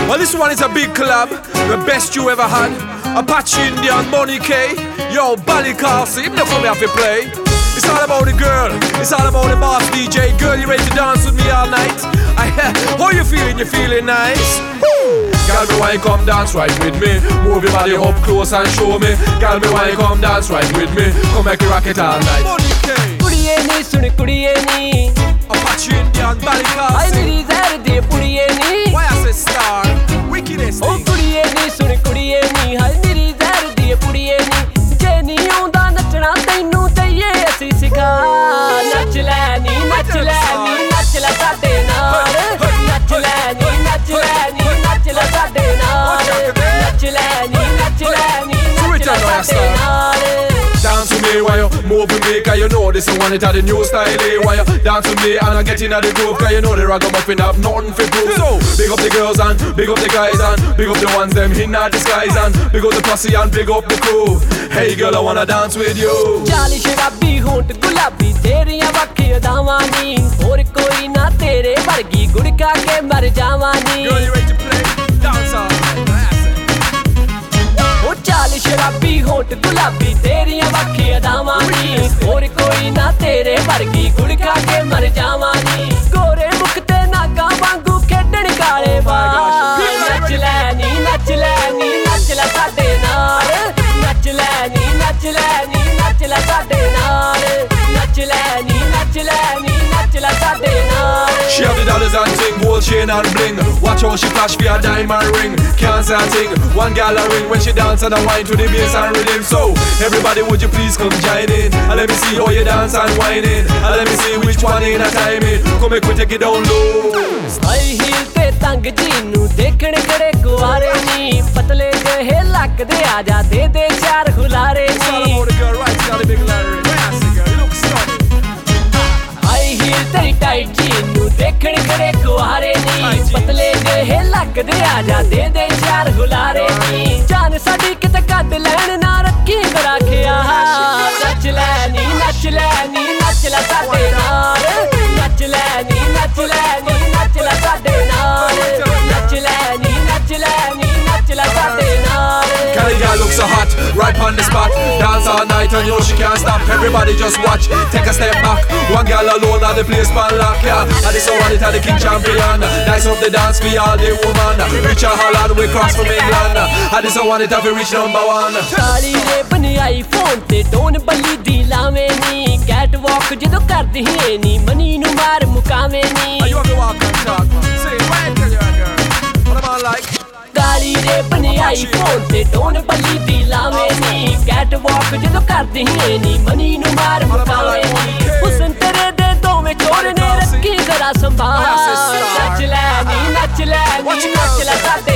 Well, this one is a big collab, the best you ever had. Apache Indian, Money K, yo, Bally Carlson, even if I have to play. It's all about the girl, it's all about the boss DJ. Girl, you ready to dance with me all night? How you feeling? You feeling nice? Girl, me why you come dance right with me? Move your body up close and show me. Girl, me why you come dance right with me? Come make you rock it all night. Money K, कुड़िये नी सुन कुड़िये नी Apache Indian, Bally Carlson. आई मेरी ज़हर दे पुड़िये नी Why I say star? Wickedest O thing. कुड़िये नी सुन कुड़िये नी हाय मेरी ज़हर दे पुड़िये नी जे नी आउंदा नचना तैनू ते ये असी सिखा नच ले नी नच ले नी नच ले साडे नाल नच ले नी नच ले नी नच ले साडे नाल नच ले नी नच ले नी नच ले साडे नाल Dance with me while you move with me, cause you know this is one it the new style, eh? While you dance with me and I get in the groove, cause you know the ragamuffin have nothing for prove. So, big up the girls and big up the guys and big up the ones them in the disguise and big up the posse and big up the crew. Hey girl, I wanna dance with you. चाली शराबी होंठ गुलाबी तेरियां वक्खी अदावां नी होर कोई ना तेरे वर्गी गुड़का के मर जावां नी Girl, you ready to play? Dance all night. ओ चाली शराबी होंठ गुलाबी तेरियां वक्खी अदावां नी होर कोई ना तेरे वर्गी गुड़का के मर जावां नी गोरे मुख ते नागा वांगू खेडण काले बाल नच ले नी नच ले नी नच ले साडे नाल नच ले नी नच ले नी नच ले साडे नाल नच ले नी नच ले नी नच ले साडे नाल She have the dollars and ting, gold chain and bling. Watch how she flash for a diamond ring. Can't say a thing, one gal a ring when she dance and a wine to the bass and rhythm. So, everybody would you please come join in and let me see how you dance and whine in. And let me see which one in a time in. Come make we take it down low. High heel ते तंग जीनू देखण खड़े कुआरे नी पतले जहे लगदे आजा दे दे चार हुलारे It's all नी about the girl, right? It's got a big Larry. Yes, girl, you look stunning. High heel तेरी टाइट जीनू देखण खड़े कुआरे नी पतले जहे लगदे आजा दे दे चार हुलारे नी जान साडी किते कद लैण ना रखी बड़ा खिया नच ले नी नच ले नी नच ले साडे नाल नच ले नी नच ले नी नच ले साडे नाल नच ले नी नच ले नी नच ले साडे नाल Cali girl looks so hot, right on the spot. Dance all night and you know she can't stop. Everybody just watch, take a step back. One girl alone at the place man lock, yeah. And this one it at the king champion. Nice up the dance for all the woman. Reach a Holland, we cross from England. And this one it have to reach #1. ਸਾਲੀ ਰੇ ਬਣਾਈ phone ਤੇ down ਬੱਲੀ ਦੀ ਲਾਵੇਂ ਨੀ cat ਵਾਕ ਜਦੋਂ ਕਰਦੀ ਏ ਨੀ money ਨੂੰ ਮਾਰ ਮੁਕਾਵੇਂ ਨੀ You have to walk and talk, man. Say it right, tell you girl. What am I like? ਕਾਲੀ ਰੇ ਬਣਾਈ ਫੋਨ ਤੇ ਡੋਨ ਬੱਲੀ ਦੀ ਲਾਵੇਂ ਨੀ ਕੈਟ ਵਾਕ ਜਦੋਂ ਕਰਦੀ ਏ ਨੀ ਮਨੀ ਨੂੰ ਮਾਰ ਮੁਕਾਵੇਂ ਨੀ ਹੁਸਨ ਤੇਰੇ ਦੇ ਦੋਵੇਂ ਚੋਰ ਨੇ ਰੱਖੀ ਜ਼ਰਾ ਸੰਭਾਲ ਨੱਚ ਲੈ ਨੀ ਨੱਚ ਲੈ ਨੀ ਨੱਚ ਲੈ ਸਾਡੇ